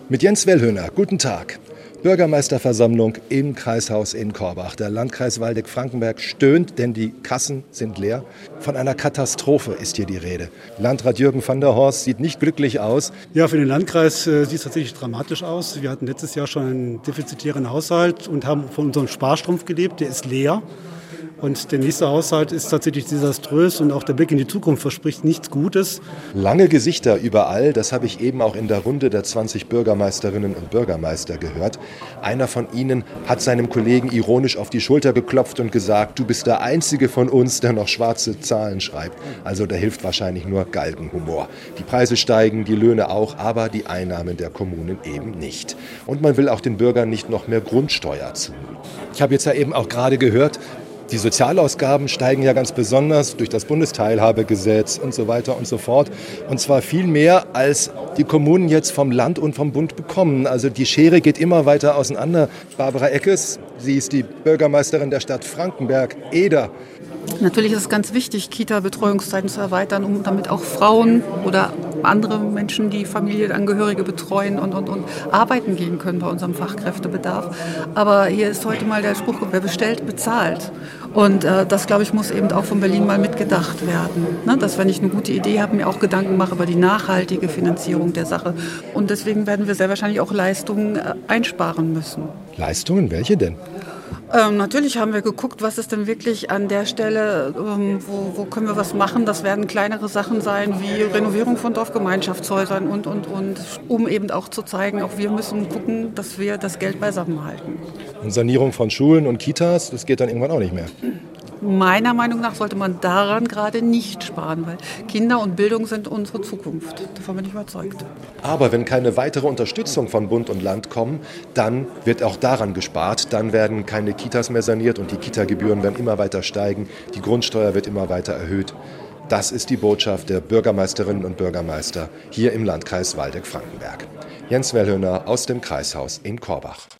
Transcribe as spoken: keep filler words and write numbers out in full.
Mit Jens Wellhöhner, guten Tag. Bürgermeisterversammlung im Kreishaus in Korbach. Der Landkreis Waldeck-Frankenberg stöhnt, denn die Kassen sind leer. Von einer Katastrophe ist hier die Rede. Landrat Jürgen van der Horst sieht nicht glücklich aus. Ja, für den Landkreis äh, sieht es tatsächlich dramatisch aus. Wir hatten letztes Jahr schon einen defizitären Haushalt und haben von unserem Sparstrumpf gelebt. Der ist leer. Und der nächste Haushalt ist tatsächlich desaströs und auch der Blick in die Zukunft verspricht nichts Gutes. Lange Gesichter überall, das habe ich eben auch in der Runde der zwanzig Bürgermeisterinnen und Bürgermeister gehört. Einer von ihnen hat seinem Kollegen ironisch auf die Schulter geklopft und gesagt, du bist der Einzige von uns, der noch schwarze Zahlen schreibt. Also da hilft wahrscheinlich nur Galgenhumor. Die Preise steigen, die Löhne auch, aber die Einnahmen der Kommunen eben nicht. Und man will auch den Bürgern nicht noch mehr Grundsteuer zumuten. Ich habe jetzt ja eben auch gerade gehört, die Sozialausgaben steigen ja ganz besonders durch das Bundesteilhabegesetz und so weiter und so fort. Und zwar viel mehr, als die Kommunen jetzt vom Land und vom Bund bekommen. Also die Schere geht immer weiter auseinander. Barbara Eckes, sie ist die Bürgermeisterin der Stadt Frankenberg, Eder. Natürlich ist es ganz wichtig, Kita-Betreuungszeiten zu erweitern, um damit auch Frauen oder andere Menschen, die Familienangehörige betreuen und, und, und arbeiten gehen können bei unserem Fachkräftebedarf. Aber hier ist heute mal der Spruch, wer bestellt, bezahlt. Und äh, das, glaube ich, muss eben auch von Berlin mal mitgedacht werden. Ne? Dass, wenn ich eine gute Idee habe, mir auch Gedanken mache über die nachhaltige Finanzierung der Sache. Und deswegen werden wir sehr wahrscheinlich auch Leistungen äh, einsparen müssen. Leistungen? Welche denn? Ähm, natürlich haben wir geguckt, was ist denn wirklich an der Stelle, ähm, wo, wo können wir was machen. Das werden kleinere Sachen sein, wie Renovierung von Dorfgemeinschaftshäusern und, und, und, um eben auch zu zeigen, auch wir müssen gucken, dass wir das Geld beisammen halten. Und Sanierung von Schulen und Kitas, das geht dann irgendwann auch nicht mehr. Meiner Meinung nach sollte man daran gerade nicht sparen, weil Kinder und Bildung sind unsere Zukunft. Davon bin ich überzeugt. Aber wenn keine weitere Unterstützung von Bund und Land kommen, dann wird auch daran gespart. Dann werden keine Kitas mehr saniert und die Kita-Gebühren werden immer weiter steigen. Die Grundsteuer wird immer weiter erhöht. Das ist die Botschaft der Bürgermeisterinnen und Bürgermeister hier im Landkreis Waldeck-Frankenberg. Jens Wellhöhner aus dem Kreishaus in Korbach.